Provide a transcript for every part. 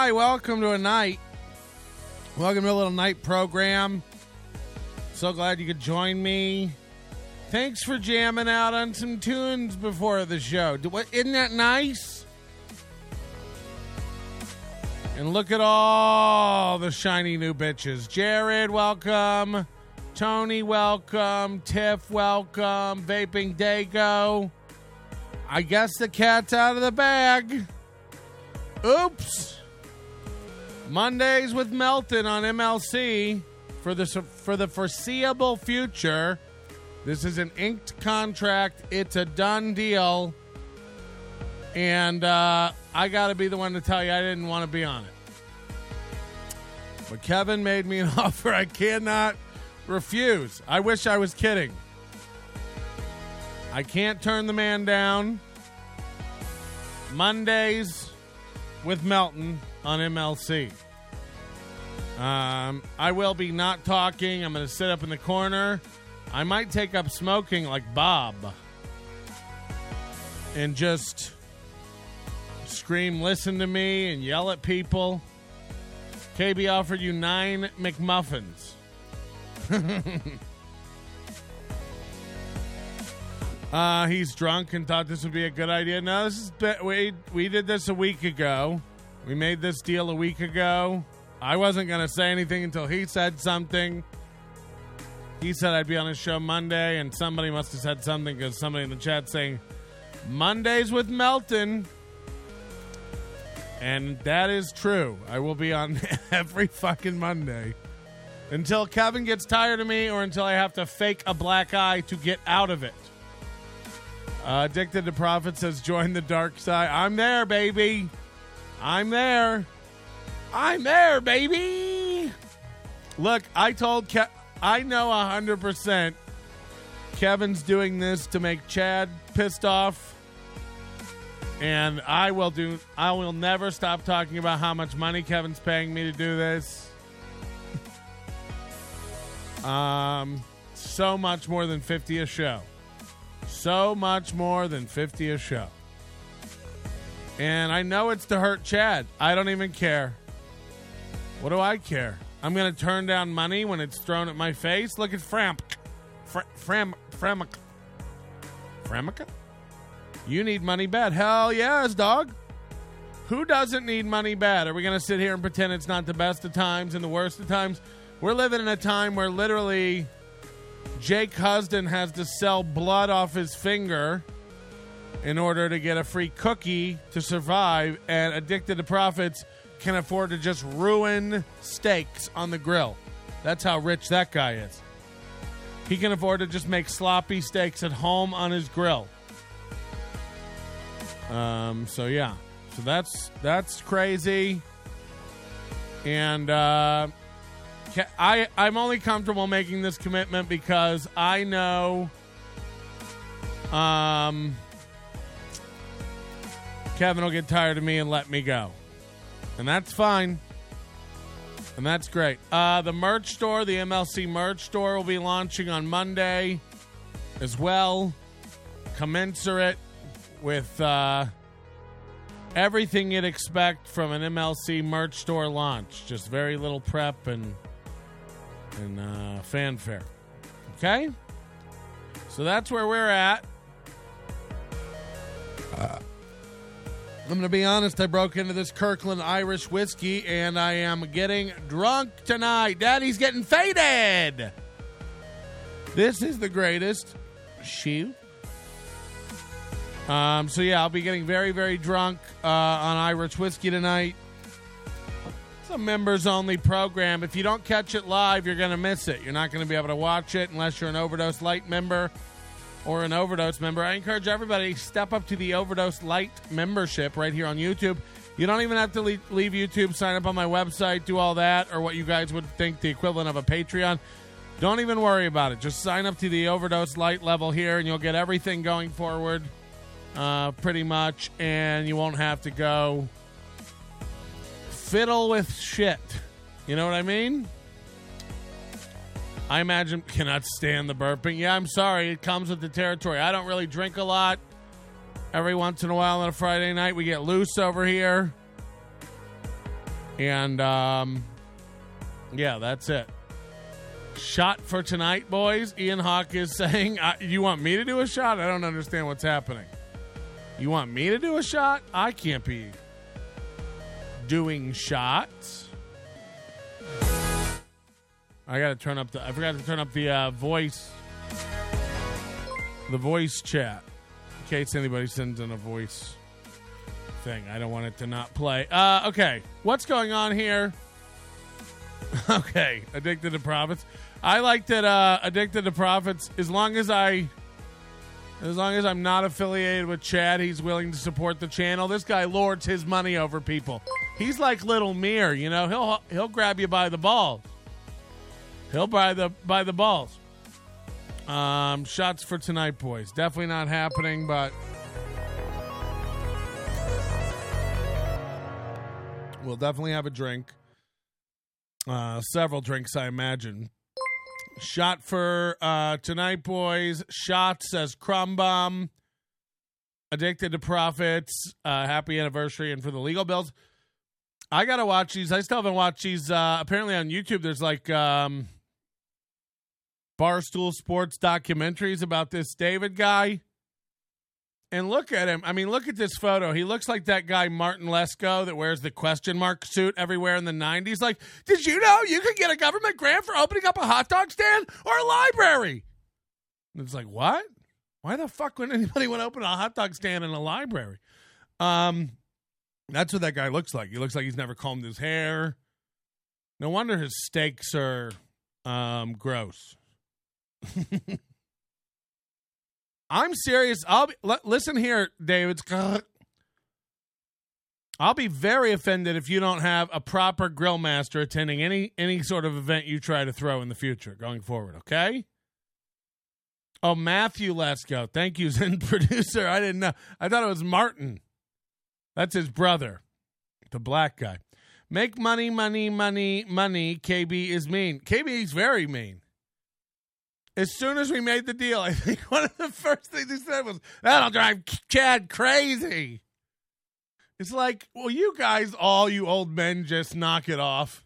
Hi, welcome to a night. Welcome to a little night program. So glad you could join me. Thanks for jamming out on some tunes before the show. Isn't that nice? And look at all the shiny new bitches. Jared, welcome. Tony, welcome. Tiff, welcome. Vaping Dago. I guess the cat's out of the bag. Oops. Mondays with Melton on MLC for the foreseeable future. This is an inked contract. It's a done deal. And I got to be the one to tell you I didn't want to be on it. But Kevin made me an offer I cannot refuse. I wish I was kidding. I can't turn the man down. Mondays with Melton on MLC. I will be not talking. I'm going to sit up in the corner. I might take up smoking like Bob and just scream, listen to me, and yell at people. KB offered you 9 McMuffins. He's drunk and thought this would be a good idea. No, this is we did this a week ago. We made this deal a week ago. I wasn't going to say anything until he said something. He said I'd be on his show Monday, and somebody must have said something because somebody in the chat saying, Mondays with Melton. And that is true. I will be on every fucking Monday. Until Kevin gets tired of me or until I have to fake a black eye to get out of it. Addicted to Profit says, join the dark side. I'm there, baby. I'm there. I'm there, baby. Look, I told I know 100% Kevin's doing this to make Chad pissed off. And I will never stop talking about how much money Kevin's paying me to do this. So much more than 50 a show. So much more than 50 a show. And I know it's to hurt Chad. I don't even care. What do I care? I'm going to turn down money when it's thrown at my face? Look at Framica. You need money bad. Hell yes, dog. Who doesn't need money bad? Are we going to sit here and pretend it's not the best of times and the worst of times? We're living in a time where literally Jake Husden has to sell blood off his finger in order to get a free cookie to survive, and Addicted to Profits can afford to just ruin steaks on the grill. That's how rich that guy is. He can afford to just make sloppy steaks at home on his grill. So yeah. So that's crazy. And I'm only comfortable making this commitment because I know Kevin will get tired of me and let me go. And that's fine. And that's great. The merch store, the MLC merch store, will be launching on Monday as well. Commensurate with everything you'd expect from an MLC merch store launch. Just very little prep and fanfare. Okay? So that's where we're at. I'm going to be honest, I broke into this Kirkland Irish whiskey, and I am getting drunk tonight. Daddy's getting faded. This is the greatest shoe. So, yeah, I'll be getting very, very drunk on Irish whiskey tonight. It's a members-only program. If you don't catch it live, you're going to miss it. You're not going to be able to watch it unless you're an Overdose Light member or an Overdose member. I encourage everybody to step up to the Overdose Light membership right here on YouTube. You don't even have to leave YouTube, sign up on my website, do all that, or what you guys would think the equivalent of a Patreon. Don't even worry about it. Just sign up to the Overdose Light level here, and you'll get everything going forward pretty much, and you won't have to go fiddle with shit. You know what I mean? I imagine cannot stand the burping. Yeah, I'm sorry. It comes with the territory. I don't really drink a lot. Every once in a while on a Friday night, we get loose over here. And, yeah, that's it. Shot for tonight, boys. Ian Hawk is saying, you want me to do a shot? I don't understand what's happening. You want me to do a shot? I can't be doing shots. I forgot to turn up the voice chat in case anybody sends in a voice thing. I don't want it to not play. Okay, what's going on here? Okay, Addicted to Profits. I like that Addicted to Profits, as long as I'm not affiliated with Chad, he's willing to support the channel. This guy lords his money over people. He's like Little Mir, you know. He'll grab you by the balls. He'll buy the balls. Shots for tonight, boys. Definitely not happening, but we'll definitely have a drink. Several drinks, I imagine. Shot for tonight, boys. Shot says Crumb Bum. Addicted to Profits. Happy anniversary, and for the legal bills. I gotta watch these. I still haven't watched these. Apparently on YouTube, there's like Barstool Sports documentaries about this David guy. And look at him. I mean, look at this photo. He looks like that guy Martin Lesko that wears the question mark suit everywhere in the 90s. Like, did you know you could get a government grant for opening up a hot dog stand or a library? And it's like, what? Why the fuck would anybody want to open a hot dog stand in a library? That's what that guy looks like. He looks like he's never combed his hair. No wonder his steaks are gross. I'm serious. Listen here, David. I'll be very offended if you don't have a proper grill master attending any sort of event you try to throw in the future going forward, okay? Oh, Matthew Lesko. Thank you, Zen producer. I didn't know. I thought it was Martin. That's his brother, the black guy. Make money, money, money, money. KB is mean. KB's very mean. As soon as we made the deal, I think one of the first things he said was, that'll drive Chad crazy. It's like, well, you guys, all you old men, just knock it off.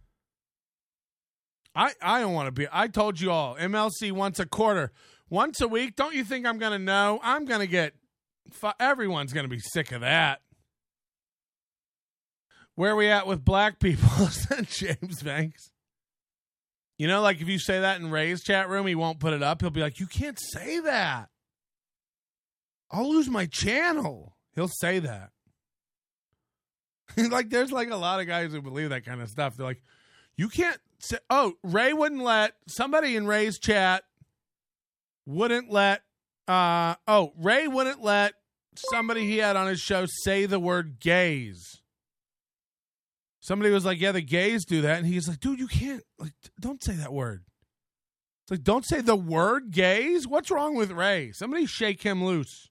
I don't want to be. I told you all, MLC once a quarter. Once a week, don't you think I'm going to know? I'm going to get, everyone's going to be sick of that. Where are we at with black people? Said James Banks. You know, like if you say that in Ray's chat room, he won't put it up. He'll be like, you can't say that. I'll lose my channel. He'll say that. Like, there's like a lot of guys who believe that kind of stuff. They're like, you can't say, oh, Ray wouldn't let, somebody in Ray's chat wouldn't let, Ray wouldn't let somebody he had on his show say the word gays. Somebody was like, yeah, the gays do that. And he's like, dude, you can't, like, don't say that word. It's like, don't say the word gays? What's wrong with Ray? Somebody shake him loose.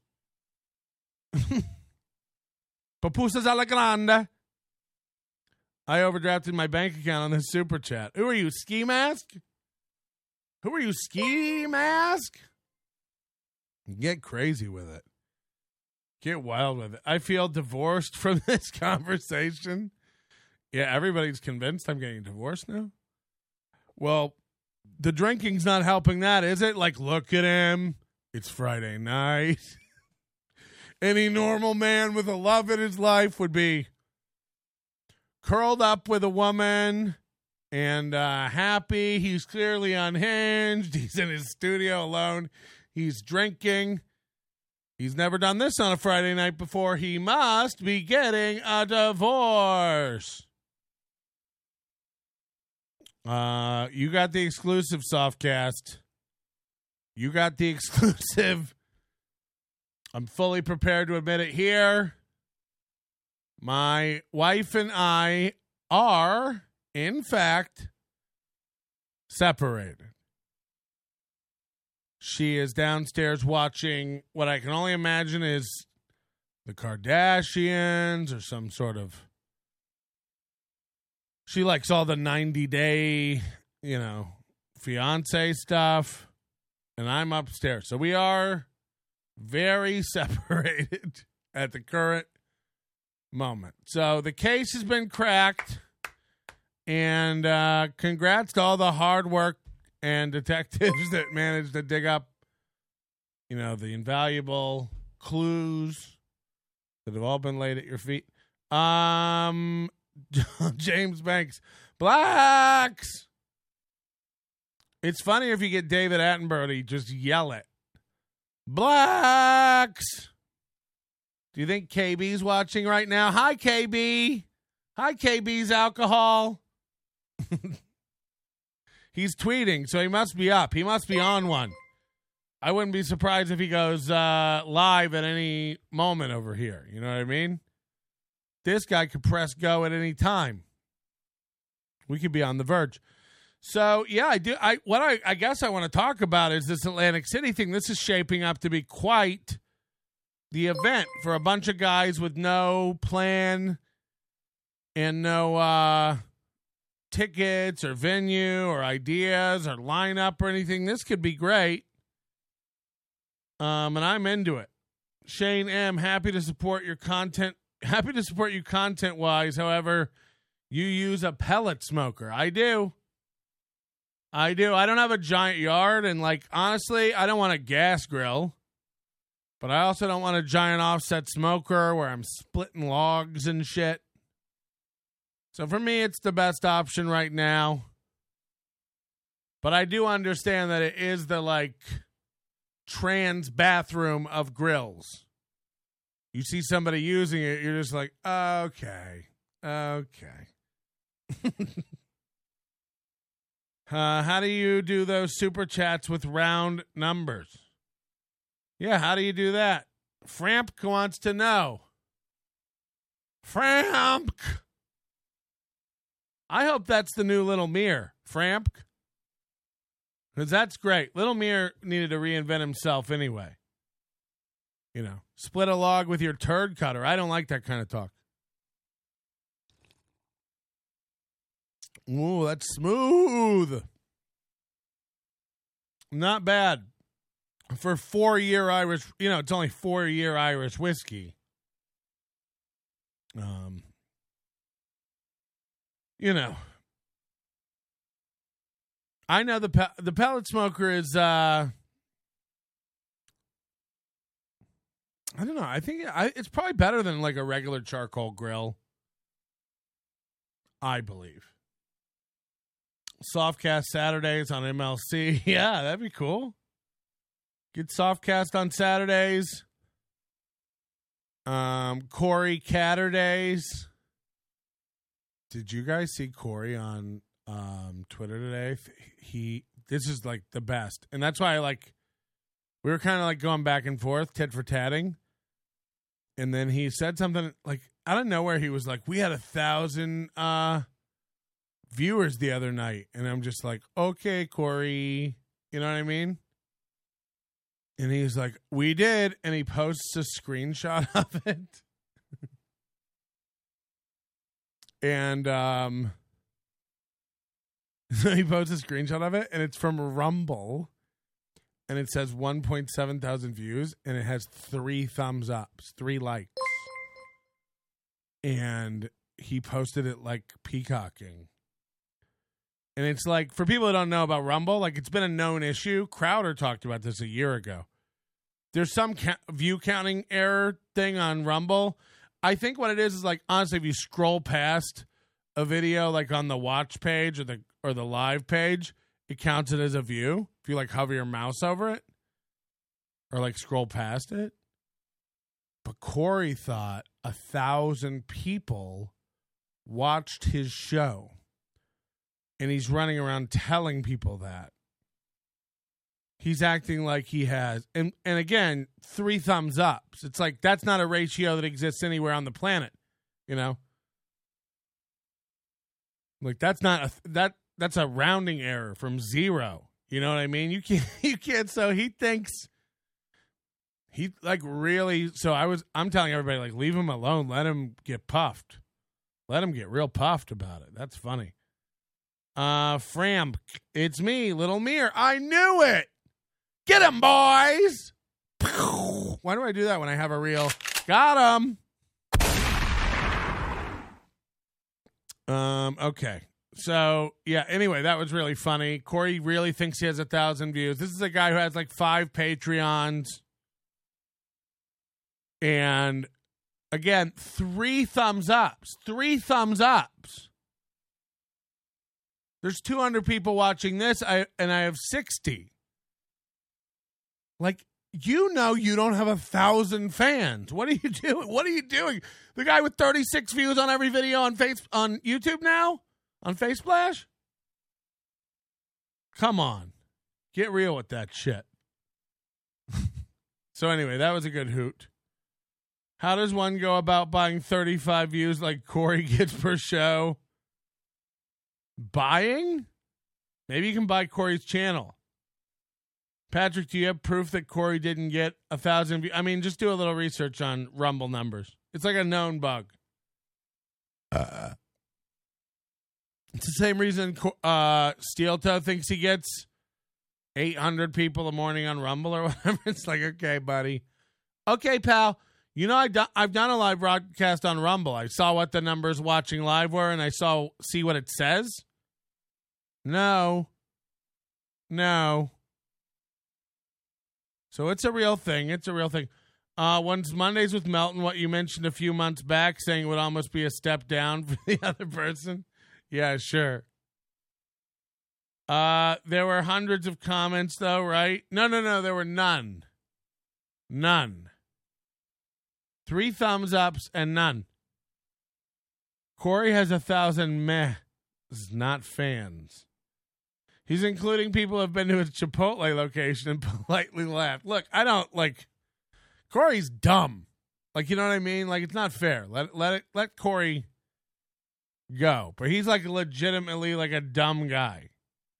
Papusas a la grande. I overdrafted my bank account on this super chat. Who are you, Ski Mask? Who are you, Ski Mask? Get crazy with it. Get wild with it. I feel divorced from this conversation. Yeah, everybody's convinced I'm getting divorced now. Well, the drinking's not helping that, is it? Like, look at him. It's Friday night. Any normal man with a love in his life would be curled up with a woman and happy. He's clearly unhinged. He's in his studio alone. He's drinking. He's never done this on a Friday night before. He must be getting a divorce. You got the exclusive, Softcast. You got the exclusive. I'm fully prepared to admit it here. My wife and I are, in fact, separated. She is downstairs watching what I can only imagine is the Kardashians or some sort of... She likes all the 90-day, fiance stuff. And I'm upstairs. So we are very separated at the current moment. So the case has been cracked. And congrats to all the hard work and detectives that managed to dig up, the invaluable clues that have all been laid at your feet. James Banks. Blacks! It's funny if you get David Attenborough to just yell it. Blacks! Do you think KB's watching right now? Hi, KB. Hi, KB's alcohol. He's tweeting, so he must be up. He must be on one. I wouldn't be surprised if he goes live at any moment over here. You know what I mean? This guy could press go at any time. We could be on the verge. So, yeah, I do. I guess I want to talk about is this Atlantic City thing. This is shaping up to be quite the event for a bunch of guys with no plan and no tickets or venue or ideas or lineup or anything. This could be great. And I'm into it. Shane M., happy to support your content. Happy to support you content-wise. However, you use a pellet smoker. I do. I don't have a giant yard, and, honestly, I don't want a gas grill. But I also don't want a giant offset smoker where I'm splitting logs and shit. So for me, it's the best option right now. But I do understand that it is the, trans bathroom of grills. You see somebody using it, you're just like, okay. How do you do those super chats with round numbers? Yeah, how do you do that? Framp wants to know. Framp! I hope that's the new Little Mir. Framp? Because that's great. Little Mir needed to reinvent himself anyway. Split a log with your turd cutter. I don't like that kind of talk. Ooh, that's smooth. Not bad. For 4-year Irish, it's only 4-year Irish whiskey. I know the pellet smoker is, I don't know. I think it's probably better than a regular charcoal grill. I believe. Softcast Saturdays on MLC. Yeah, that'd be cool. Get Softcast on Saturdays. Corey Catterdays. Did you guys see Corey on Twitter today? This is the best. And that's why we were kind of going back and forth, tit for tatting. And then he said something out of nowhere. He was we had 1,000 viewers the other night. And I'm just okay, Corey. You know what I mean? And he's like, we did. And he posts a screenshot of it. And he posts a screenshot of it. And it's from Rumble. And it says 1.7 thousand views. And it has 3 thumbs ups, 3 likes. And he posted it peacocking. And it's for people who don't know about Rumble, it's been a known issue. Crowder talked about this a year ago. There's some view counting error thing on Rumble. I think what it is honestly, if you scroll past a video on the watch page or the live page, it counts it as a view. If you hover your mouse over it or scroll past it. But Corey thought 1,000 people watched his show. And he's running around telling people that. He's acting like he has. And again, 3 thumbs ups. It's that's not a ratio that exists anywhere on the planet. That's not that's a rounding error from 0. You know what I mean? You can't. So he thinks he really. So I'm telling everybody leave him alone. Let him get puffed. Let him get real puffed about it. That's funny. Framp, it's me, Little Mir. I knew it. Get him, boys. Why do I do that when I have a real? Got him. Okay. So, yeah, anyway, that was really funny. Corey really thinks he has 1,000 views. This is a guy who has like 5 Patreons. And again, 3 thumbs ups. 3 thumbs ups. There's 200 people watching this, and I have 60. Like, you know you don't have 1,000 fans. What are you doing? What are you doing? The guy with 36 views on every video on YouTube now? On Faceplash? Come on. Get real with that shit. So anyway, that was a good hoot. How does one go about buying 35 views like Corey gets per show? Buying? Maybe you can buy Corey's channel. Patrick, do you have proof that Corey didn't get 1,000 views? I mean, just do a little research on Rumble numbers. It's like a known bug. It's the same reason Steel Toe thinks he gets 800 people a morning on Rumble or whatever. It's like, okay, buddy. Okay, pal. You know, I've done a live broadcast on Rumble. I saw what the numbers watching live were, and I see what it says. No. So it's a real thing. One's Mondays with Melton, what you mentioned a few months back, saying it would almost be a step down for the other person. Yeah, sure. There were hundreds of comments, though, right? No, there were none. None. 3 thumbs ups and none. Corey has 1,000 meh, not fans. He's including people who have been to his Chipotle location and politely laughed. Look, I don't Corey's dumb. Like, you know what I mean? Like, it's not fair. Let Corey go. But he's like legitimately like a dumb guy.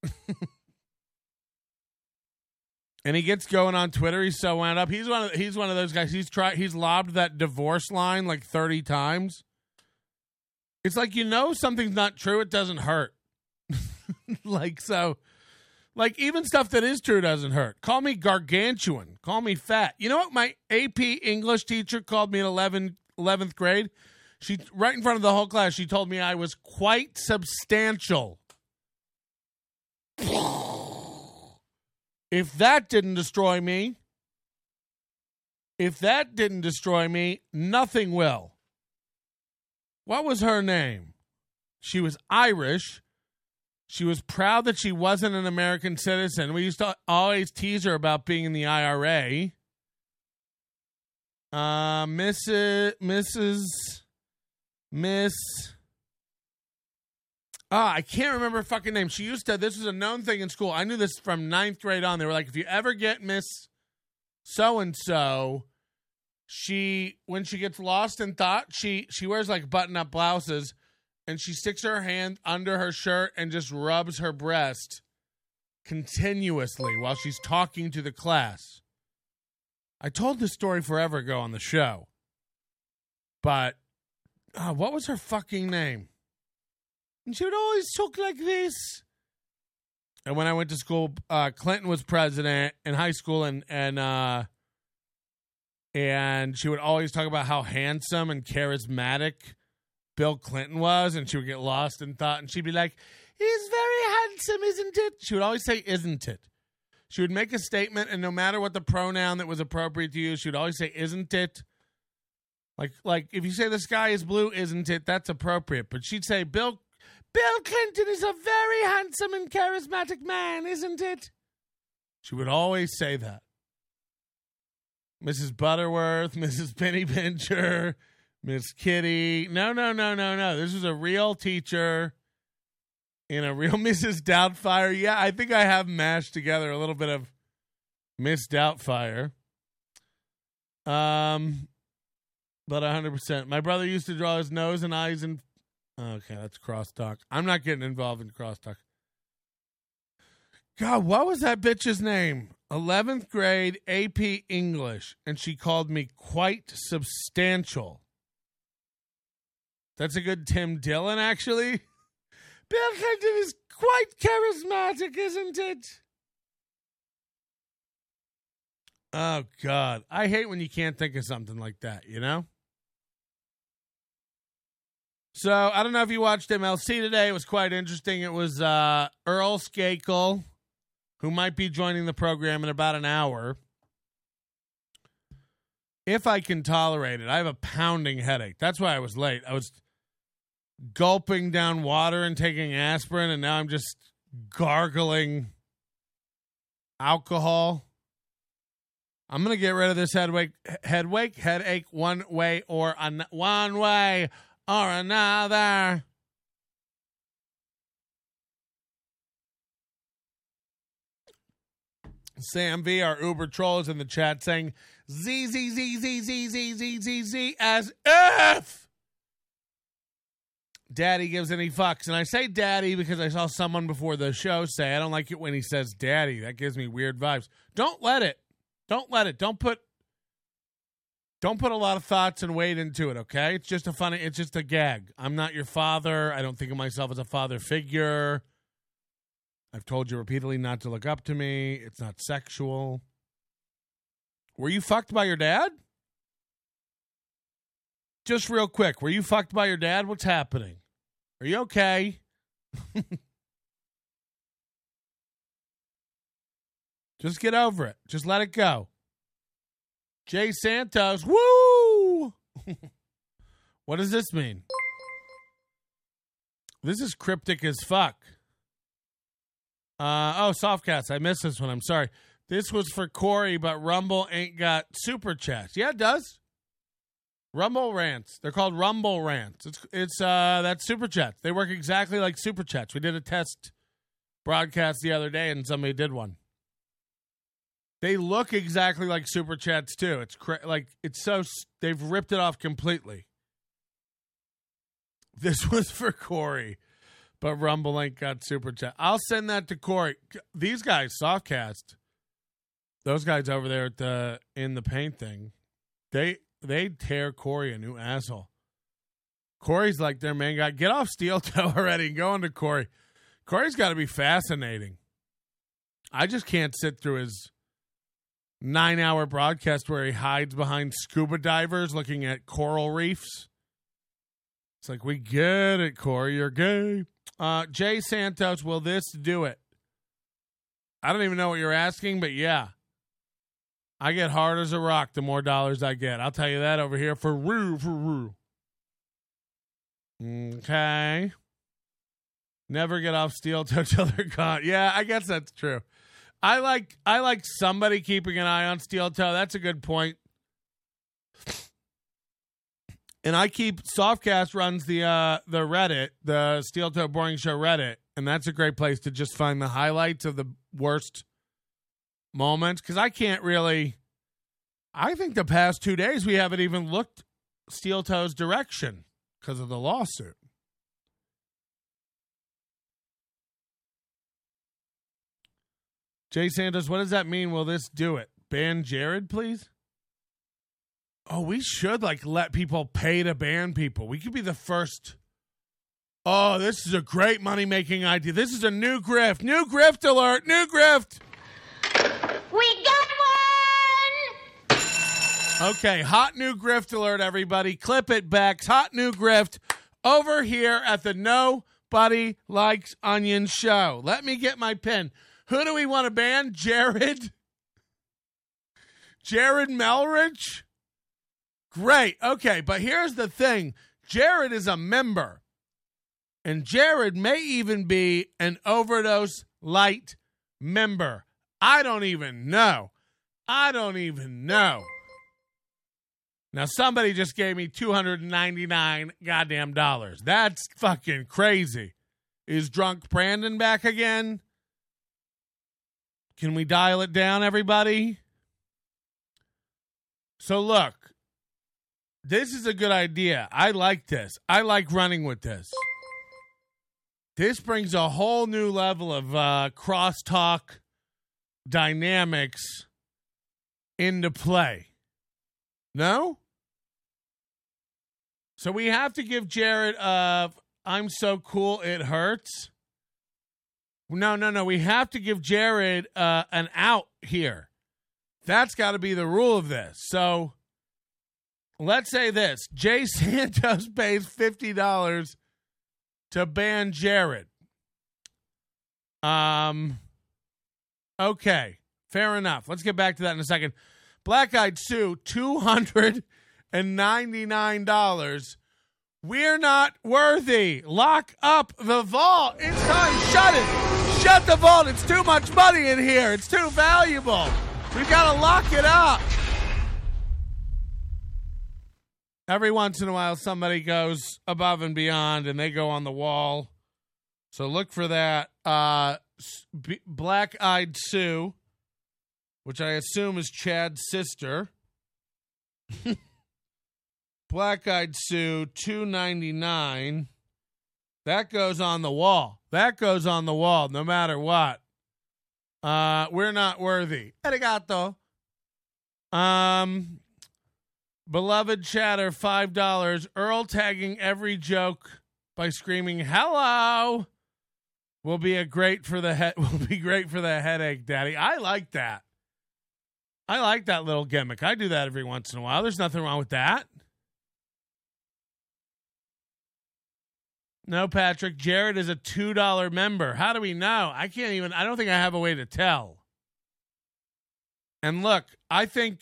And he gets going on Twitter. He's so wound up. He's one of those guys. He's lobbed that divorce line like 30 times. It's like, you know, something's not true. It doesn't hurt. Even stuff that is true doesn't hurt. Call me gargantuan. Call me fat. You know what my AP English teacher called me in 11th grade? She, right in front of the whole class, she told me I was quite substantial. If that didn't destroy me, nothing will. What was her name? She was Irish. She was proud that she wasn't an American citizen. We used to always tease her about being in the IRA. Miss. I can't remember her fucking name. She used to, this was a known thing in school. I knew this from 9th grade on. They were like, if you ever get Miss So-and-so, when she gets lost in thought, she wears like button-up blouses, and she sticks her hand under her shirt and just rubs her breast continuously while she's talking to the class. I told this story forever ago on the show. But, what was her fucking name? And she would always talk like this. And when I went to school, Clinton was president in high school, and she would always talk about how handsome and charismatic Bill Clinton was, and she would get lost in thought, and she'd be like, he's very handsome, isn't it? She would always say, isn't it? She would make a statement, and no matter what the pronoun that was appropriate to use, she would always say, isn't it? Like if you say the sky is blue, isn't it? That's appropriate. But she'd say, Bill Clinton is a very handsome and charismatic man, isn't it? She would always say that. Mrs. Butterworth, Mrs. Penny Pincher, Miss Kitty. No. This was a real teacher and a real Mrs. Doubtfire. Yeah, I think I have mashed together a little bit of Miss Doubtfire. But 100%. My brother used to draw his nose and eyes and... Okay, that's crosstalk. I'm not getting involved in crosstalk. God, what was that bitch's name? 11th grade AP English, and she called me quite substantial. That's a good Tim Dillon, actually. Bill Clinton is quite charismatic, isn't it? Oh, God. I hate when you can't think of something like that, you know? So I don't know if you watched MLC today. It was quite interesting. It was Earl Skakel, who might be joining the program in about an hour. If I can tolerate it. I have a pounding headache. That's why I was late. I was gulping down water and taking aspirin, and now I'm just gargling alcohol. I'm going to get rid of this headache one way or another. Sam V, our Uber troll, is in the chat saying Z as if Daddy gives any fucks. And I say daddy because I saw someone before the show say, I don't like it when he says daddy. That gives me weird vibes. Don't let it. Don't put a lot of thoughts and weight into it, okay? It's just a gag. I'm not your father. I don't think of myself as a father figure. I've told you repeatedly not to look up to me. It's not sexual. Were you fucked by your dad? Just real quick, were you fucked by your dad? What's happening? Are you okay? Just get over it. Just let it go. Jay Santos, woo! What does this mean? This is cryptic as fuck. Softcast, I missed this one. I'm sorry. This was for Corey, but Rumble ain't got super chats. Yeah, it does. Rumble rants. They're called Rumble rants. It's that's super chats. They work exactly like super chats. We did a test broadcast the other day, and somebody did one. They look exactly like super chats too. They've ripped it off completely. This was for Corey, but Rumble ain't got super chat. I'll send that to Corey. These guys, Softcast, those guys over there in the paint thing, they tear Corey a new asshole. Corey's like their main guy. Get off Steel Toe already and go into Corey. Corey's got to be fascinating. I just can't sit through his 9-hour broadcast where he hides behind scuba divers looking at coral reefs. It's like, we get it, Corey. You're gay. Jay Santos, will this do it? I don't even know what you're asking, but yeah. I get hard as a rock the more dollars I get. I'll tell you that over here for Roo. Okay. Never get off Steel Toe till they're gone. Yeah, I guess that's true. I like somebody keeping an eye on Steel Toe. That's a good point. And Softcast runs the Reddit, the Steel Toe Boring Show Reddit, and that's a great place to just find the highlights of the worst moments. Because I think the past 2 days we haven't even looked Steel Toe's direction because of the lawsuit. Jay Santos, what does that mean? Will this do it? Ban Jared, please? Oh, we should let people pay to ban people. We could be the first. Oh, this is a great money-making idea. This is a new grift. New grift alert. New grift. We got one. Okay, hot new grift alert, everybody. Clip it, Bex. Hot new grift over here at the Nobody Likes Onions show. Let me get my pen. Who do we want to ban? Jared Melrich? Great. Okay, but here's the thing. Jared is a member. And Jared may even be an Overdose Light member. I don't even know. Now, somebody just gave me $299 goddamn dollars. That's fucking crazy. Is Drunk Brandon back again? Can we dial it down, everybody? So, look. This is a good idea. I like this. I like running with this. This brings a whole new level of crosstalk dynamics into play. No? So we have to give Jared I'm so cool it hurts. No. We have to give Jared an out here. That's got to be the rule of this. So let's say this. Jay Santos pays $50 to ban Jared. Okay, fair enough. Let's get back to that in a second. Black Eyed Sue, $299. We're not worthy. Lock up the vault. It's time. Shut it. Shut the vault. It's too much money in here. It's too valuable. We've got to lock it up. Every once in a while, somebody goes above and beyond, and they go on the wall. So look for that. Black Eyed Sue, which I assume is Chad's sister. Black Eyed Sue, $299. That goes on the wall. That goes on the wall, no matter what. We're not worthy. Arigato. Beloved Chatter, $5. Earl tagging every joke by screaming "hello" will be great for the headache, Daddy. I like that. I like that little gimmick. I do that every once in a while. There's nothing wrong with that. No, Patrick. Jared is a $2 member. How do we know? I don't think I have a way to tell. And look, I think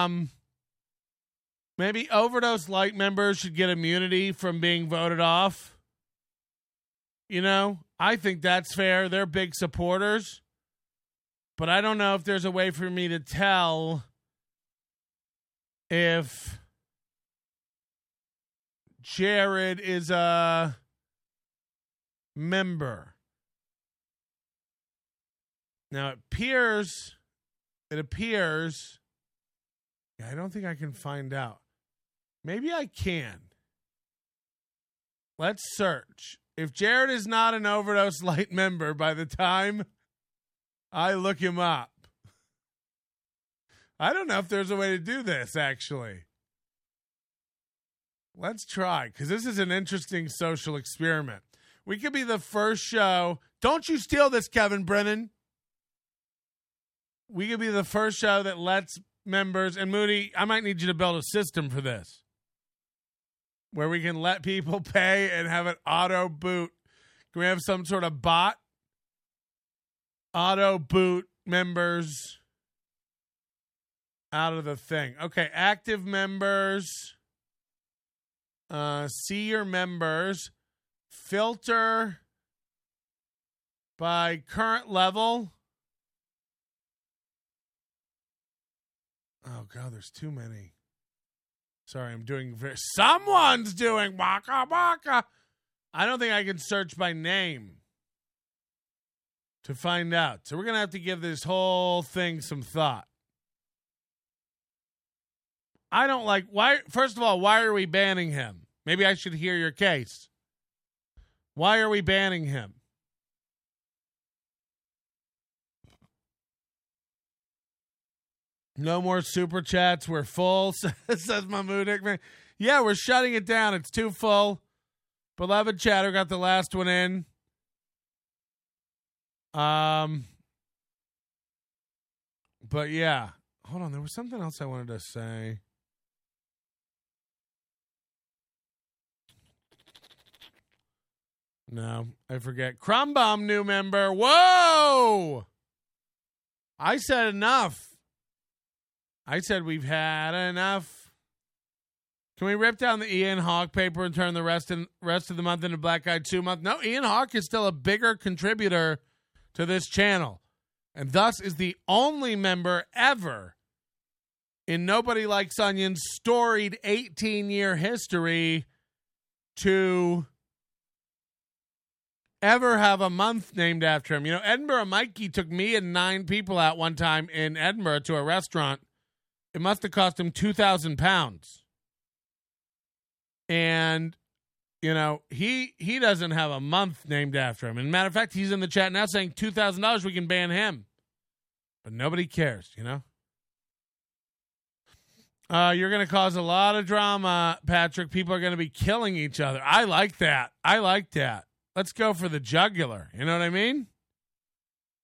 maybe Overdose Light members should get immunity from being voted off. You know, I think that's fair. They're big supporters. But I don't know if there's a way for me to tell if Jared is a member. Now, it appears, I don't think I can find out. Maybe I can. Let's search. If Jared is not an Overdose Light member by the time I look him up, I don't know if there's a way to do this, actually. Let's try, because this is an interesting social experiment. We could be the first show. Don't you steal this, Kevin Brennan. We could be the first show that lets members, and Moody, I might need you to build a system for this, where we can let people pay and have it auto boot. Can we have some sort of bot? Auto boot members out of the thing. Okay, active members. See your members. Filter by current level. Oh, God, there's too many. Sorry, someone's doing waka waka. I don't think I can search by name to find out. So we're going to have to give this whole thing some thought. I don't like, why? First of all, why are we banning him? Maybe I should hear your case. Why are we banning him? No more super chats. We're full, says Mahmoud Hickman. Yeah, we're shutting it down. It's too full. Beloved Chatter got the last one in. But yeah. Hold on, there was something else I wanted to say. No, I forget. Crumbum, new member. Whoa! I said enough. I said we've had enough. Can we rip down the Ian Hawk paper and turn the rest of the month into Black Eyed Sue month? No, Ian Hawk is still a bigger contributor to this channel, and thus is the only member ever in Nobody Likes Onions' storied 18-year history to ever have a month named after him. You know, Edinburgh Mikey took me and 9 people out one time in Edinburgh to a restaurant. It must have cost him £2,000. And, you know, he doesn't have a month named after him. And matter of fact, he's in the chat now saying $2,000, we can ban him. But nobody cares, you know? You're going to cause a lot of drama, Patrick. People are going to be killing each other. I like that. Let's go for the jugular. You know what I mean?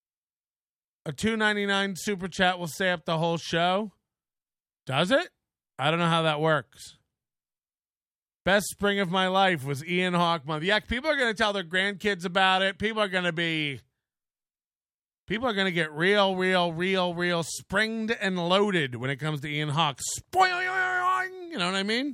A $2.99 super chat will stay up the whole show. Does it? I don't know how that works. Best spring of my life was Ian Hawk month. Yeah, people are going to tell their grandkids about it. People are going to get real springed and loaded when it comes to Ian Hawk. You know what I mean?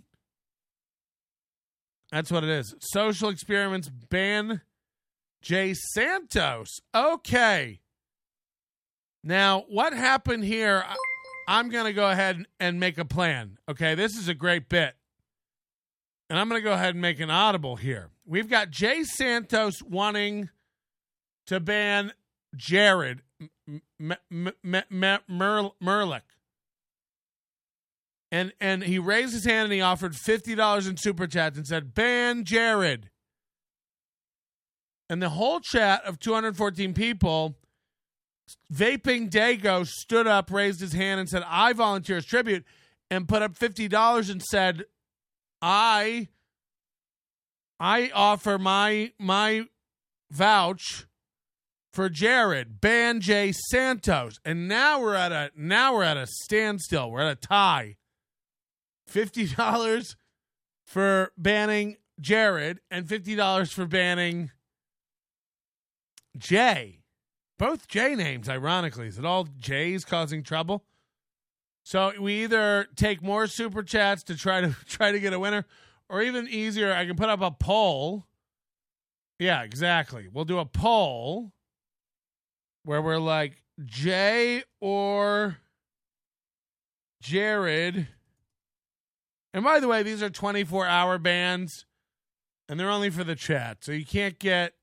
That's what it is. Social experiments ban Jay Santos. Okay. Now, what happened here? I'm going to go ahead and make a plan. Okay, this is a great bit. And I'm going to go ahead and make an audible here. We've got Jay Santos wanting to ban Jared Merlich. And he raised his hand and he offered $50 in super chats and said, ban Jared. And the whole chat of 214 people, Vaping Dago stood up, raised his hand and said, I volunteer as tribute, and put up $50 and said, I offer my vouch for Jared, ban Jay Santos. And now we're at a standstill. We're at a tie. $50 for banning Jared and $50 for banning Jay. Both J names, ironically. Is it all J's causing trouble? So we either take more super chats to try to get a winner, or even easier, I can put up a poll. Yeah, exactly. We'll do a poll where we're like, Jay or Jared. And by the way, these are 24-hour bans, and they're only for the chat. So you can't get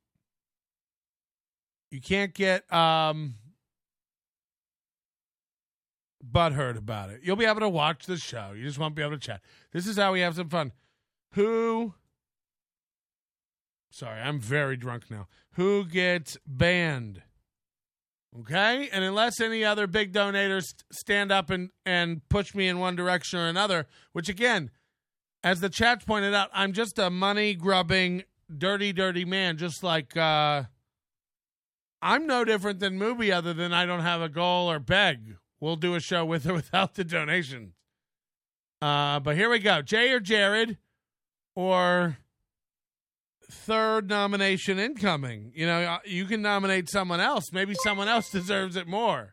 butthurt about it. You'll be able to watch the show. You just won't be able to chat. This is how we have some fun. Sorry, I'm very drunk now. Who gets banned? Okay? And unless any other big donators stand up and push me in one direction or another, which again, as the chat pointed out, I'm just a money-grubbing, dirty man, just like I'm no different than Mubi other than I don't have a goal or beg. We'll do a show with or without the donations. But here we go. Jay or Jared, or third nomination incoming. You know, you can nominate someone else. Maybe someone else deserves it more.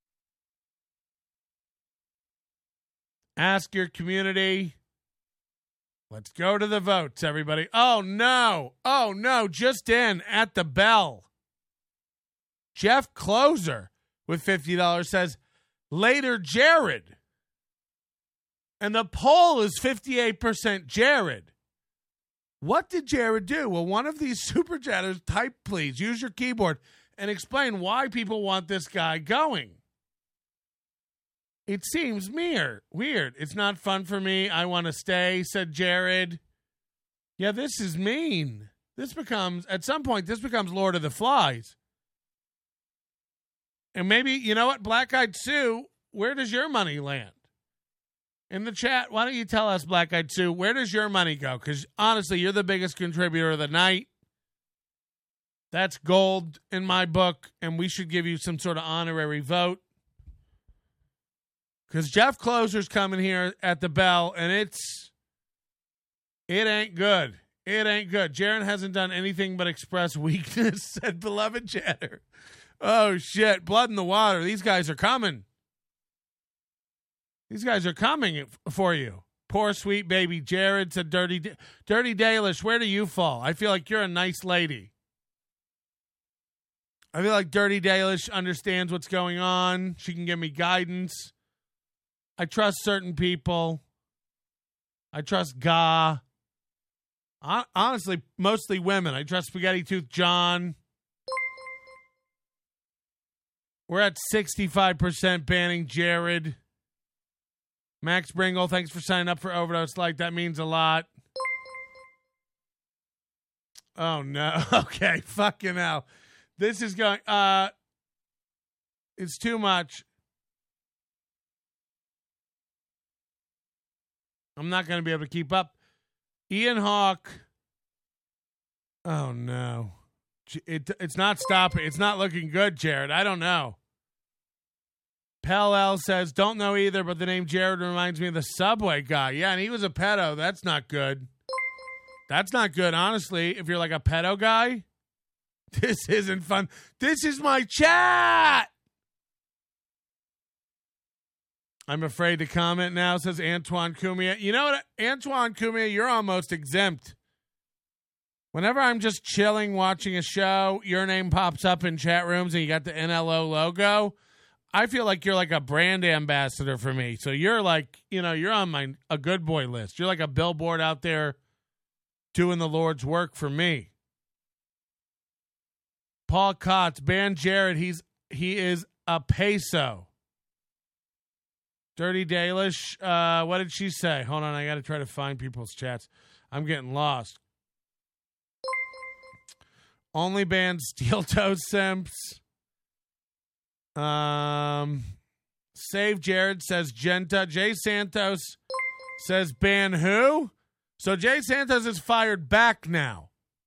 Ask your community. Let's go to the votes, everybody. Oh, no. Just in at the bell. Jeff Closer with $50 says, later Jared. And the poll is 58% Jared. What did Jared do? Well, one of these super chatters, type please, use your keyboard and explain why people want this guy going. It seems weird. It's not fun for me. I want to stay, said Jared. Yeah, this is mean. At some point, this becomes Lord of the Flies. And maybe, you know what, Black Eyed Sue, where does your money land? In the chat, why don't you tell us, Black Eyed Sue, where does your money go? Because honestly, you're the biggest contributor of the night. That's gold in my book, and we should give you some sort of honorary vote. Because Jeff Closer's coming here at the bell, and it ain't good. It ain't good. Jaron hasn't done anything but express weakness, said beloved chatter. Oh, shit. Blood in the water. These guys are coming. These guys are coming for you. Poor sweet baby Jared said, Dirty Dalish, where do you fall? I feel like you're a nice lady. I feel like Dirty Dalish understands what's going on. She can give me guidance. I trust certain people. I trust Ga. Honestly, mostly women. I trust Spaghetti Tooth John. We're at 65% banning Jared. Max Bringle, thanks for signing up for Overdose Light. That means a lot. Oh, no. Okay, fucking hell. This is going... it's too much. I'm not going to be able to keep up. Ian Hawk. Oh, no. It's not stopping. It's not looking good, Jared. I don't know. Pell L says, don't know either, but the name Jared reminds me of the Subway guy. Yeah, and he was a pedo. That's not good. That's not good, honestly. If you're like a pedo guy, this isn't fun. This is my chat. I'm afraid to comment now, says Antoine Cumia. You know what, Antoine Cumia, you're almost exempt. Whenever I'm just chilling watching a show, your name pops up in chat rooms and you got the NLO logo. I feel like you're like a brand ambassador for me. So you're like, you're on a good boy list. You're like a billboard out there doing the Lord's work for me. Paul Kotz, ban Jared. He is a peso. Dirty Dalish, what did she say? Hold on, I got to try to find people's chats. I'm getting lost. Only ban Steel Toe Simps. Save Jared, says Genta. Jay Santos says ban who? So Jay Santos is fired back now.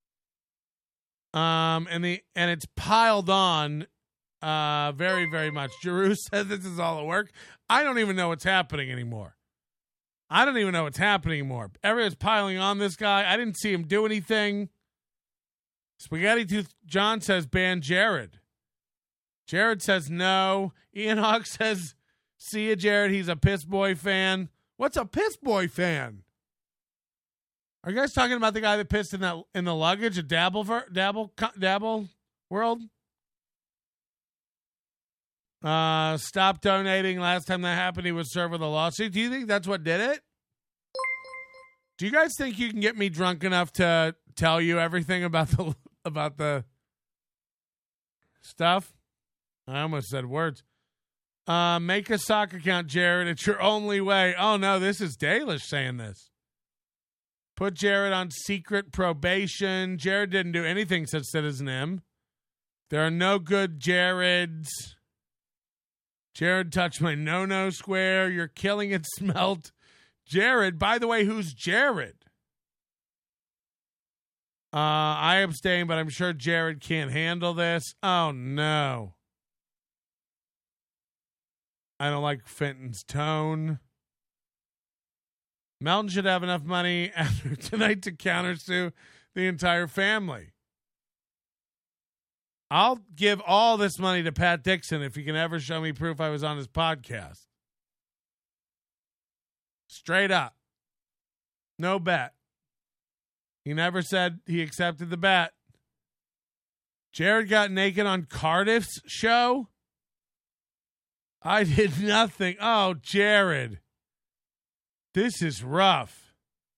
And it's piled on very, very much. Jeru says this is all at work. I don't even know what's happening anymore. Everyone's piling on this guy. I didn't see him do anything. Spaghetti Tooth John says ban Jared. Jared says no. Ian Hawk says, see ya, Jared. He's a Piss Boy fan. What's a Piss Boy fan? Are you guys talking about the guy that pissed in the luggage at Dabble World? Stop donating. Last time that happened, he was served with a lawsuit. Do you think that's what did it? Do you guys think you can get me drunk enough to tell you everything about the stuff? I almost said words. Make a sock account, Jared. It's your only way. Oh, no, this is Dalish saying this. Put Jared on secret probation. Jared didn't do anything, said Citizen M. There are no good Jareds. Jared touched my no-no square. You're killing it, Smelt. Jared, by the way, who's Jared? I abstain, but I'm sure Jared can't handle this. Oh, no. I don't like Fenton's tone. Melton should have enough money after tonight to countersue the entire family. I'll give all this money to Pat Dixon if he can ever show me proof I was on his podcast. Straight up. No bet. He never said he accepted the bet. Jared got naked on Cardiff's show? I did nothing. Oh, Jared. This is rough.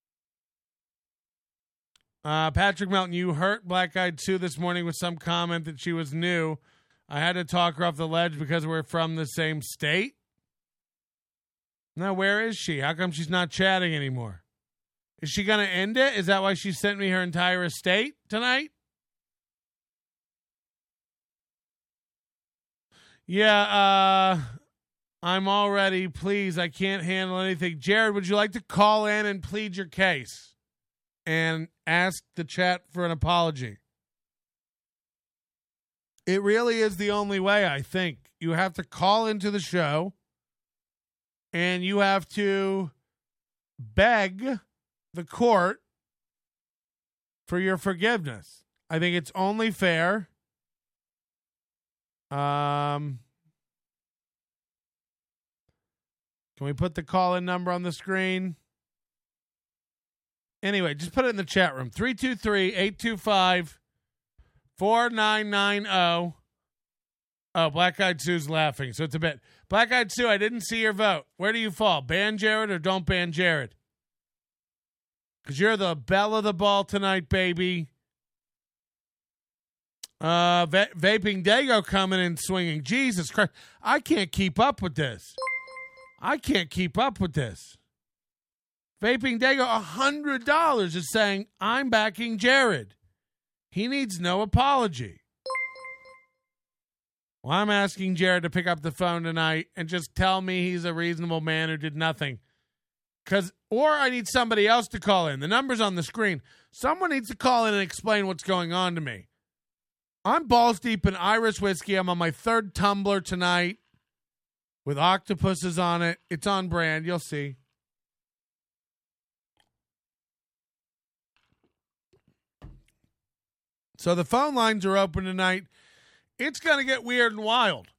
Patrick Melton, you hurt Black Eyed Sue this morning with some comment that she was new. I had to talk her off the ledge because we're from the same state. Now, where is she? How come she's not chatting anymore? Is she going to end it? Is that why she sent me her entire estate tonight? Yeah, I'm all ready. Please, I can't handle anything. Jared, would you like to call in and plead your case and ask the chat for an apology? It really is the only way, I think. You have to call into the show and you have to beg the court for your forgiveness. I think it's only fair. Can we put the call-in number on the screen? Anyway, just put it in the chat room. 323-825-4990. Oh, Black Eyed Sue's laughing, so it's a bit. Black Eyed Sue, I didn't see your vote. Where do you fall? Ban Jared or don't ban Jared? Because you're the belle of the ball tonight, baby. Vaping Dago coming and swinging. Jesus Christ. I can't keep up with this. Vaping Dago, $100 is saying, I'm backing Jared. He needs no apology. Well, I'm asking Jared to pick up the phone tonight and just tell me he's a reasonable man who did nothing. Or I need somebody else to call in. The number's on the screen. Someone needs to call in and explain what's going on to me. I'm balls deep in Irish whiskey. I'm on my third tumbler tonight with octopuses on it. It's on brand. You'll see. So the phone lines are open tonight. It's going to get weird and wild.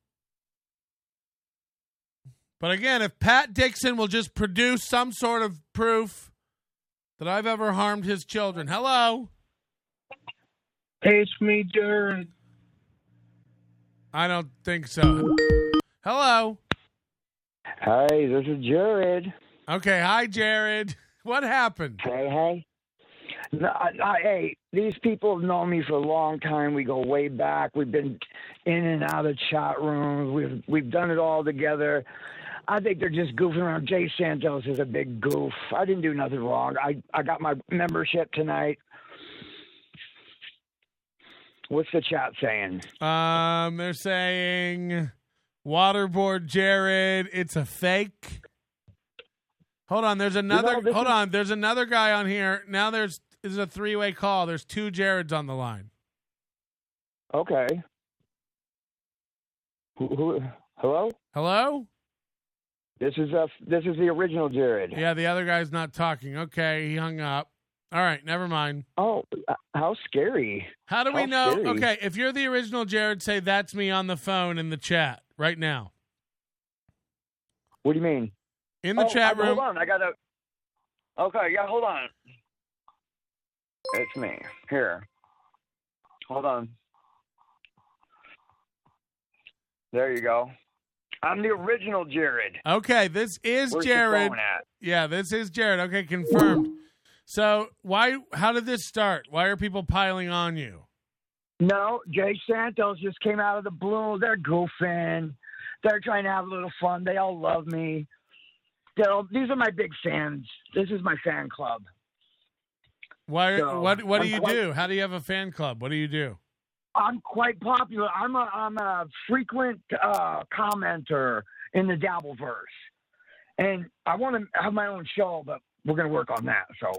But again, if Pat Dixon will just produce some sort of proof that I've ever harmed his children. Hello? Hey, it's me, Jared. I don't think so. Hello? Hi, this is Jared. Okay, hi, Jared. What happened? Hey. No, hey, these people have known me for a long time. We go way back. We've been in and out of chat rooms. We've done it all together. I think they're just goofing around. Jay Santos is a big goof. I didn't do nothing wrong. I got my membership tonight. What's the chat saying? They're saying waterboard Jared. It's a fake. Hold on. There's another. There's another guy on here. Now this is a three-way call. There's two Jareds on the line. Okay. Who? Hello? Hello? This is the original Jared. Yeah, the other guy's not talking. Okay, he hung up. All right, never mind. Oh, how scary. How do we know? Scary. Okay, if you're the original Jared, say that's me on the phone in the chat right now. What do you mean? In the chat room. Hold on, I gotta. Okay, yeah, hold on. It's me. Here. Hold on. There you go. I'm the original Jared. Okay, this is Where's Jared. the phone at? Yeah, this is Jared. Okay, confirmed. So how did this start? Why are people piling on you? No, Jay Santos just came out of the blue. They're goofing. They're trying to have a little fun. They all love me. These are my big fans. This is my fan club. Why? So, what do you do? How do you have a fan club? What do you do? I'm quite popular. I'm a frequent commenter in the Dabbleverse, and I want to have my own show, but we're going to work on that. So,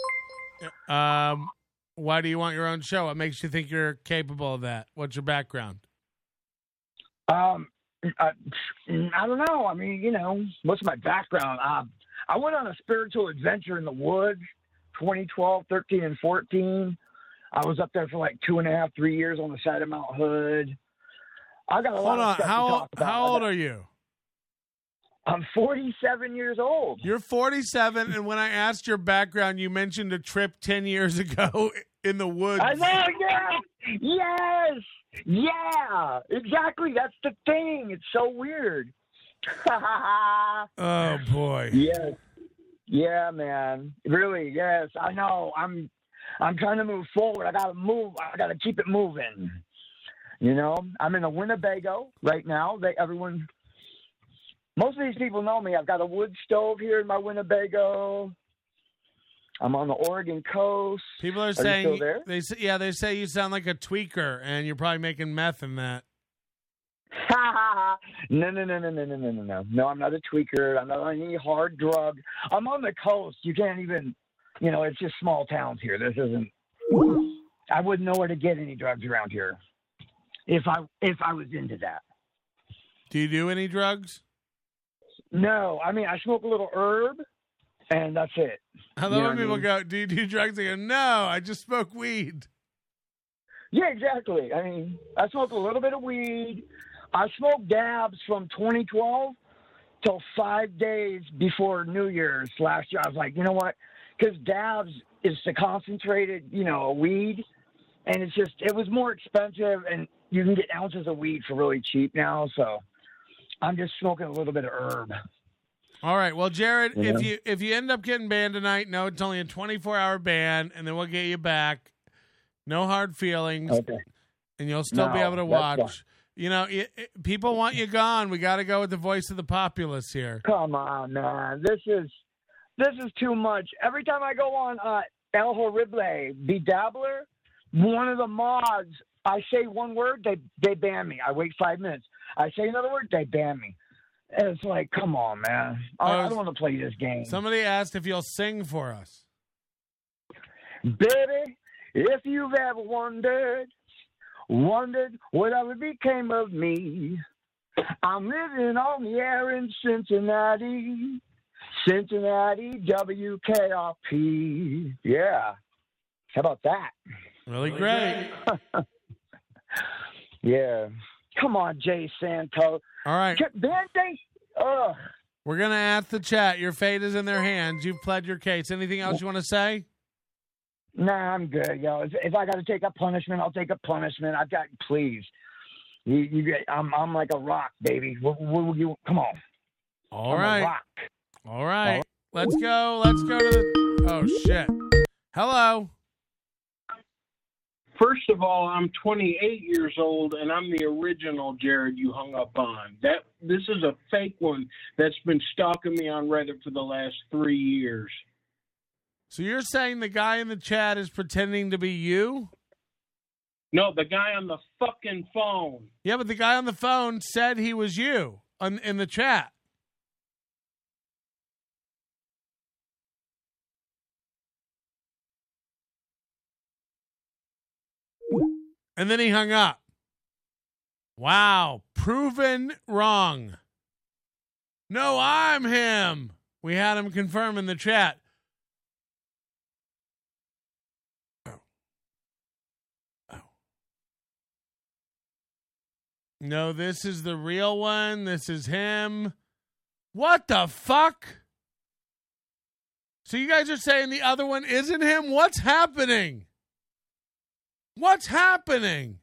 why do you want your own show? What makes you think you're capable of that? What's your background? I don't know. I mean, what's my background? I went on a spiritual adventure in the woods, 2012, 13, and 14. I was up there for like 2.5, 3 years on the side of Mount Hood. I got a lot of stuff to talk about. How old are you? I'm 47 years old. You're 47, and when I asked your background, you mentioned a trip 10 years ago in the woods. I know, yes, yeah, exactly. That's the thing. It's so weird. Oh, boy. Yes. Yeah, man. Really, yes. I know. I'm trying to move forward. I gotta move. I gotta keep it moving. I'm in a Winnebago right now. Most of these people know me. I've got a wood stove here in my Winnebago. I'm on the Oregon coast. People are saying, you still there? They say you sound like a tweaker, and you're probably making meth in that. No. No, I'm not a tweaker. I'm not on any hard drug. I'm on the coast. You can't even, it's just small towns here. This isn't. I wouldn't know where to get any drugs around here if I was into that. Do you do any drugs? No, I mean I smoke a little herb, and that's it. I love when people go, "Do you do drugs?" They go, "No, I just smoke weed." Yeah, exactly. I mean, I smoke a little bit of weed. I smoked dabs from 2012 till 5 days before New Year's last year. I was like, you know what? Because dabs is the concentrated, weed, and it was more expensive, and you can get ounces of weed for really cheap now. So I'm just smoking a little bit of herb. All right. Well, Jared, if you end up getting banned tonight, no, it's only a 24-hour ban, and then we'll get you back. No hard feelings. Okay. And you'll still be able to watch. People want you gone. We got to go with the voice of the populace here. Come on, man. This is too much. Every time I go on El Horrible, Bedabbler, one of the mods, I say one word, they ban me. I wait 5 minutes. I say another word, they ban me. And it's like, come on, man. I don't want to play this game. Somebody asked if you'll sing for us. Baby, if you've ever wondered what ever became of me, I'm living on the air in Cincinnati. Cincinnati, WKRP. Yeah. How about that? Really great. Yeah. Come on, Jay Santo. All right. Band-Aid. Ugh. We're going to ask the chat. Your fate is in their hands. You've pled your case. Anything else you want to say? Nah, I'm good, yo. If I got to take a punishment, I'll take a punishment. Please. I'm like a rock, baby. Come on. All I'm right. a rock. All right. Let's go. Let's go to the. Oh, shit. Hello. First of all, I'm 28 years old, and I'm the original Jared you hung up on. This is a fake one that's been stalking me on Reddit for the last 3 years. So you're saying the guy in the chat is pretending to be you? No, the guy on the fucking phone. Yeah, but the guy on the phone said he was you in the chat. And then he hung up. Wow. Proven wrong. No, I'm him. We had him confirm in the chat. Oh. No, this is the real one. This is him. What the fuck? So you guys are saying the other one isn't him? What's happening? What's happening?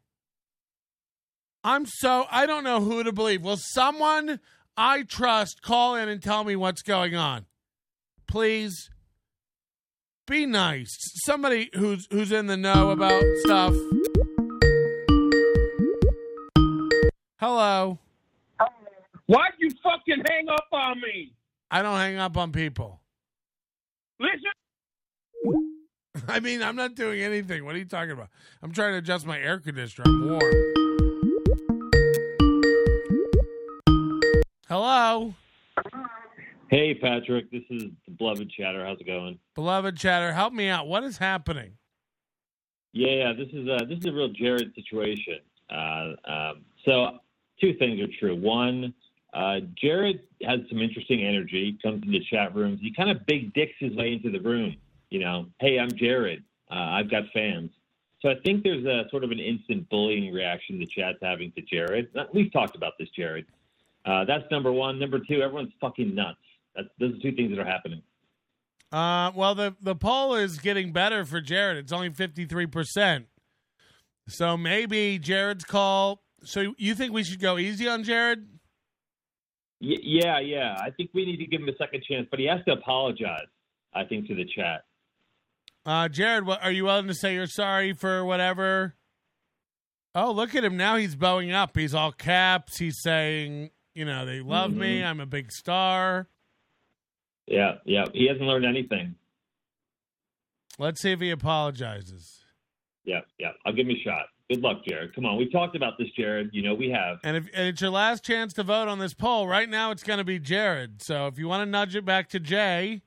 I don't know who to believe. Will someone I trust call in and tell me what's going on? Please. Be nice. Somebody who's in the know about stuff. Hello. Why'd you fucking hang up on me? I don't hang up on people. Listen. I mean, I'm not doing anything. What are you talking about? I'm trying to adjust my air conditioner. I'm warm. Hello? Hey, Patrick. This is the Beloved Chatter. How's it going? Beloved Chatter, help me out. What is happening? Yeah, this is a real Jared situation. So two things are true. One, Jared has some interesting energy, comes into chat rooms. He kind of big dicks his way into the room. You know, hey, I'm Jared. I've got fans. So I think there's a sort of an instant bullying reaction the chat's having to Jared. We've talked about this, Jared. That's number one. Number two, everyone's fucking nuts. Those are two things that are happening. Well, the poll is getting better for Jared. It's only 53%. So maybe Jared's call. So you think we should go easy on Jared? Yeah. I think we need to give him a second chance, but he has to apologize, I think, to the chat. Jared, are you willing to say you're sorry for whatever? Oh, look at him now. He's bowing up. He's all caps. He's saying, they love me. I'm a big star. Yeah. He hasn't learned anything. Let's see if he apologizes. Yeah. I'll give him a shot. Good luck, Jared. Come on. We've talked about this, Jared. We have. And it's your last chance to vote on this poll. Right now, it's going to be Jared. So if you want to nudge it back to Jay,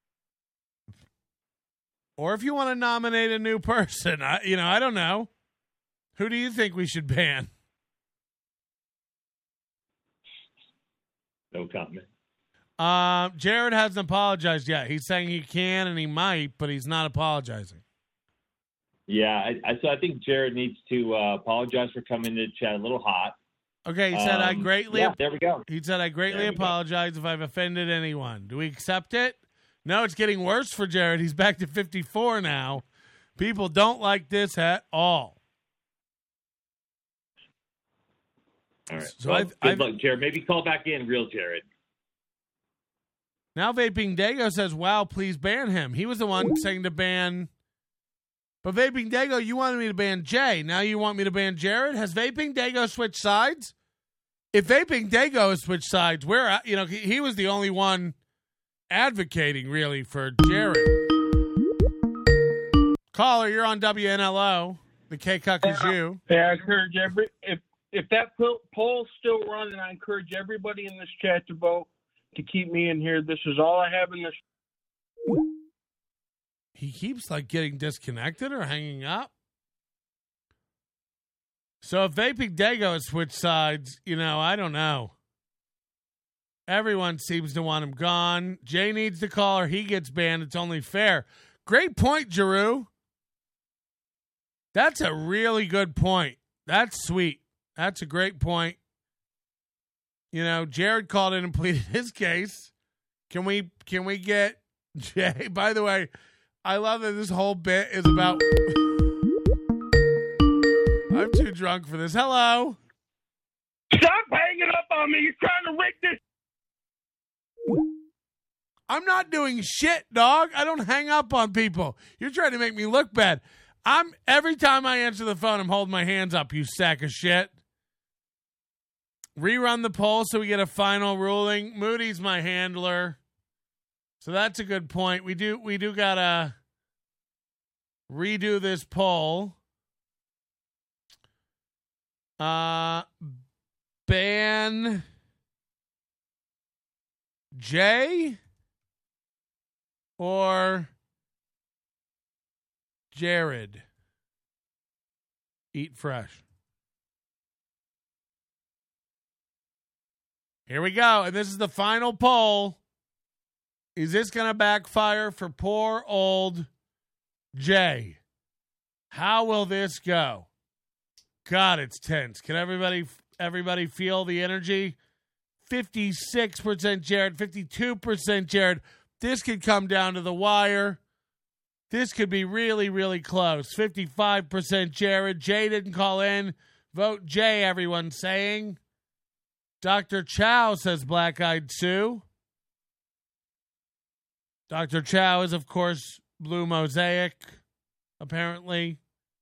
or if you want to nominate a new person, I don't know. Who do you think we should ban? No comment. Jared hasn't apologized yet. He's saying he can and he might, but he's not apologizing. Yeah, so I think Jared needs to apologize for coming to chat a little hot. Okay, he said, there we go. He said, I greatly apologize if I've offended anyone. Do we accept it? No, it's getting worse for Jared. He's back to 54 now. People don't like this at all. All right. So well, good luck, Jared. Maybe call back in, real Jared. Now Vaping Dago says, wow, please ban him. He was the one saying to ban. But Vaping Dago, you wanted me to ban Jay. Now you want me to ban Jared? Has Vaping Dago switched sides? If Vaping Dago has switched sides, he was the only one advocating really for Jared. Caller, you're on WNLO. The K-Cuck is you. Yeah, I encourage if that poll's still running, I encourage everybody in this chat to vote to keep me in here. This is all I have in this. He keeps getting disconnected or hanging up. So if Vaping Dago has switched sides, I don't know. Everyone seems to want him gone. Jay needs to call or he gets banned. It's only fair. Great point, Giroux. That's a really good point. That's sweet. That's a great point. Jared called in and pleaded his case. Can we get Jay? By the way, I love that this whole bit is about. I'm too drunk for this. Hello. Stop hanging up on me. You're trying to rig this. I'm not doing shit, dog. I don't hang up on people. You're trying to make me look bad. Every time I answer the phone, I'm holding my hands up, you sack of shit. Rerun the poll so we get a final ruling. Moody's my handler. So that's a good point. We do gotta redo this poll. Ban Jay or Jared? Eat fresh. Here we go. And this is the final poll. Is this going to backfire for poor old Jay? How will this go? God, it's tense. Can everybody feel the energy? 56% Jared, 52% Jared. This could come down to the wire. This could be really, really close. 55% Jared. Jay didn't call in. Vote Jay, everyone's saying. Dr. Chow says Black Eyed Sue. Dr. Chow is, of course, Blue Mosaic, apparently.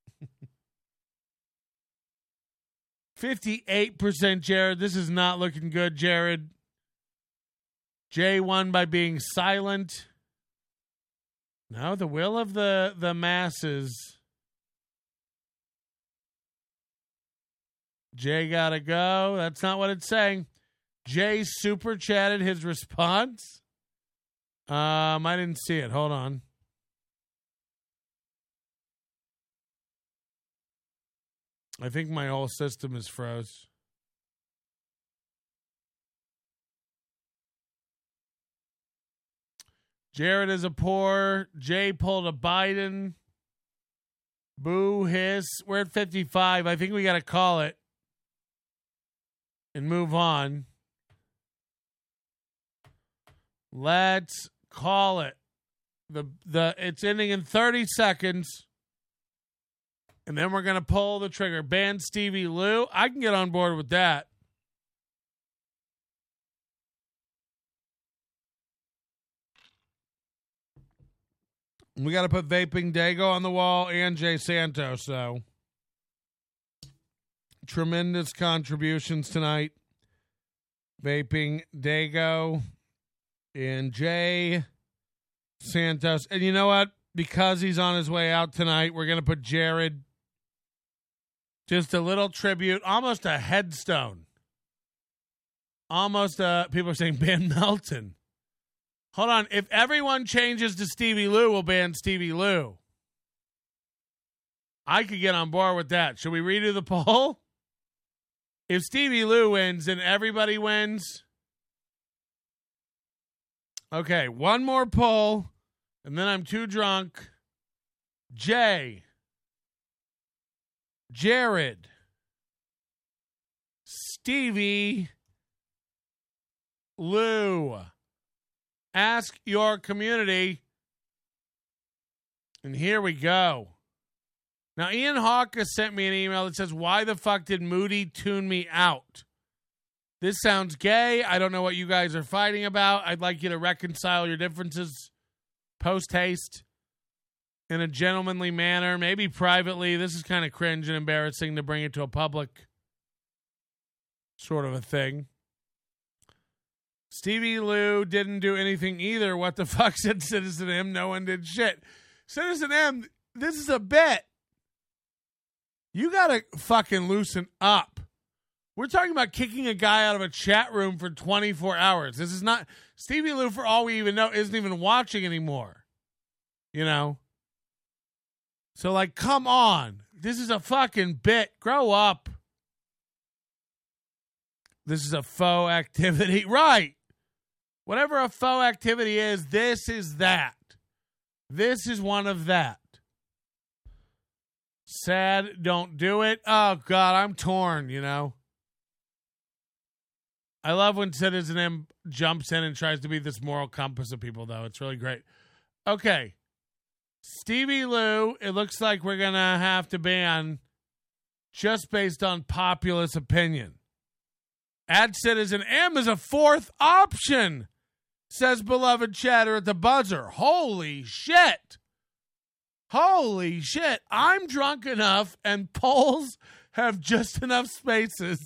58% Jared. This is not looking good, Jared. Jay won by being silent. No, the will of the masses. Jay gotta go. That's not what it's saying. Jay super chatted his response. I didn't see it. Hold on. I think my whole system is froze. Jared is a poor. Jay pulled a Biden. Boo, hiss. We're at 55. I think we got to call it and move on. Let's call it. It's ending in 30 seconds. And then we're going to pull the trigger. Ban Stevie Lou. I can get on board with that. We got to put Vaping Dago on the wall and Jay Santos. So, tremendous contributions tonight. Vaping Dago and Jay Santos. And you know what? Because he's on his way out tonight, we're going to put Jared. Just a little tribute, almost a headstone. Almost people are saying ban Melton. Hold on. If everyone changes to Stevie Lou, we'll ban Stevie Lou. I could get on board with that. Should we redo the poll? If Stevie Lou wins, then everybody wins. Okay, one more poll, and then I'm too drunk. Jay. Jared. Stevie Lou. Ask your community. And here we go. Now, Ian Hawk has sent me an email that says, why the fuck did Moody tune me out? This sounds gay. I don't know what you guys are fighting about. I'd like you to reconcile your differences post-haste in a gentlemanly manner, maybe privately. This is kind of cringe and embarrassing to bring it to a public sort of a thing. Stevie Lou didn't do anything either. What the fuck, said Citizen M? No one did shit. Citizen M, this is a bit. You got to fucking loosen up. We're talking about kicking a guy out of a chat room for 24 hours. This is not... Stevie Lou, for all we even know, isn't even watching anymore. You know? So, like, come on. This is a fucking bit. Grow up. This is a faux activity. Right. Whatever a faux activity is, this is that. This is one of that. Sad, don't do it. Oh, God, I'm torn, you know. I love when Citizen M jumps in and tries to be this moral compass of people, though. It's really great. Okay. Stevie Lou, it looks like we're going to have to ban just based on populist opinion. Add Citizen M as a fourth option, says beloved chatter at the buzzer. Holy shit. Holy shit. I'm drunk enough and polls have just enough spaces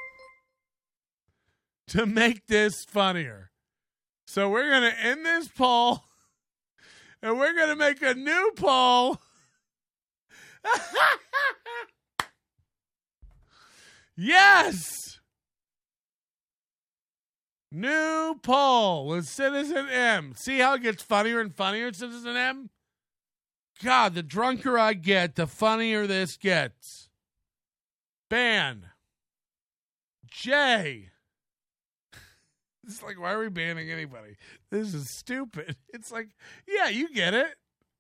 to make this funnier. So we're going to end this poll and we're going to make a new poll. Yes. New poll with Citizen M. See how it gets funnier and funnier, Citizen M? God, the drunker I get, the funnier this gets. Ban. J. It's like, why are we banning anybody? This is stupid. It's like, yeah, you get it.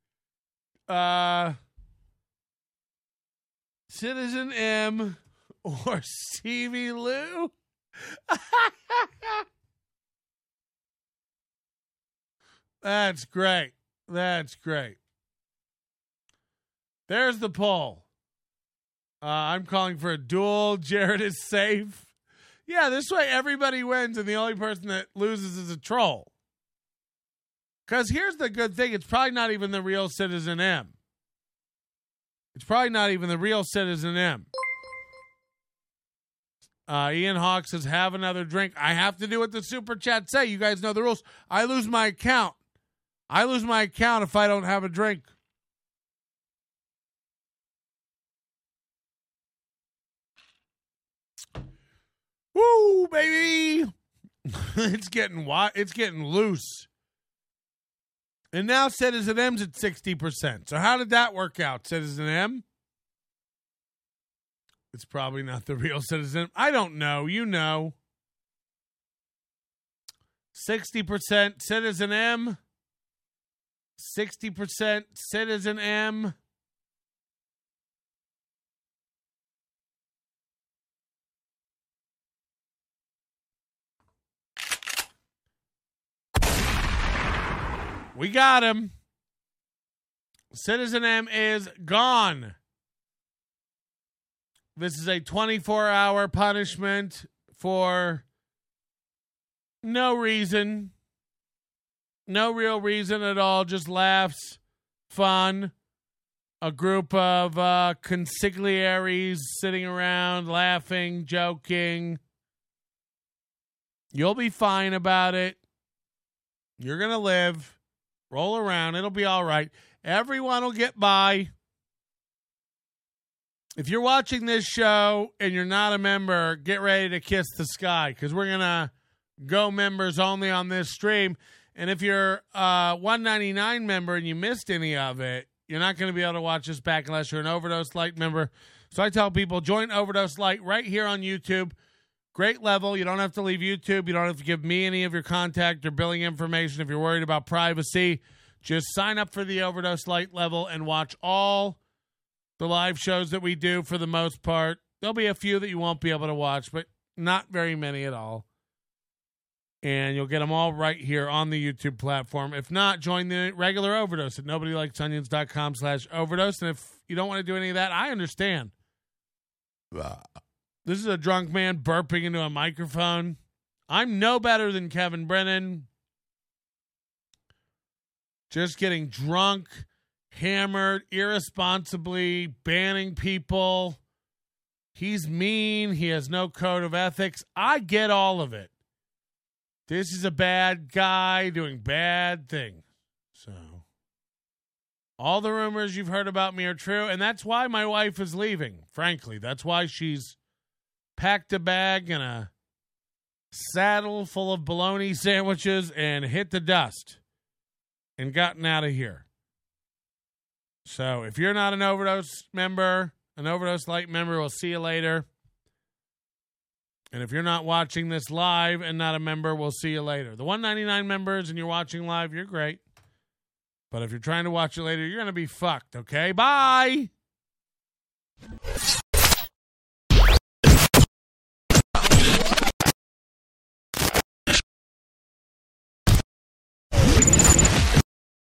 Citizen M or Stevie Lou? That's great. That's great. There's the poll. I'm calling for a duel. Jared is safe. Yeah, this way everybody wins and the only person that loses is a troll. Because here's the good thing. It's probably not even the real Citizen M. It's probably not even the real Citizen M. Ian Hawk says, have another drink. I have to do what the super chat say. You guys know the rules. I lose my account. I lose my account if I don't have a drink. Woo, baby. It's getting loose. And now Citizen M's at 60%. So how did that work out, Citizen M? It's probably not the real Citizen. I don't know. You know. 60% Citizen M. 60% Citizen M. We got him. Citizen M is gone. This is a 24-hour punishment for no reason. No real reason at all. Just laughs, fun. A group of consigliaries sitting around, laughing, joking. You'll be fine about it. You're going to live. Roll around. It'll be all right. Everyone will get by. If you're watching this show and you're not a member, get ready to kiss the sky because we're going to go members only on this stream. And if you're a $1.99 member and you missed any of it, you're not going to be able to watch this back unless you're an Overdose Light member. So I tell people, join Overdose Light right here on YouTube. Great level. You don't have to leave YouTube. You don't have to give me any of your contact or billing information if you're worried about privacy. Just sign up for the Overdose Light level and watch all the live shows that we do for the most part. There'll be a few that you won't be able to watch, but not very many at all. And you'll get them all right here on the YouTube platform. If not, join the regular Overdose at nobodylikesonions.com/overdose. And if you don't want to do any of that, I understand. This is a drunk man burping into a microphone. I'm no better than Kevin Brennan. Just getting drunk, hammered, irresponsibly, banning people. He's mean. He has no code of ethics. I get all of it. This is a bad guy doing bad things. So, all the rumors you've heard about me are true, and that's why my wife is leaving, frankly. That's why she's packed a bag and a saddle full of bologna sandwiches and hit the dust and gotten out of here. So, if you're not an Overdose member, an Overdose Light member. We'll see you later. And if you're not watching this live and not a member, we'll see you later. The 199 members and you're watching live, you're great. But if you're trying to watch it later, you're going to be fucked, okay? Bye!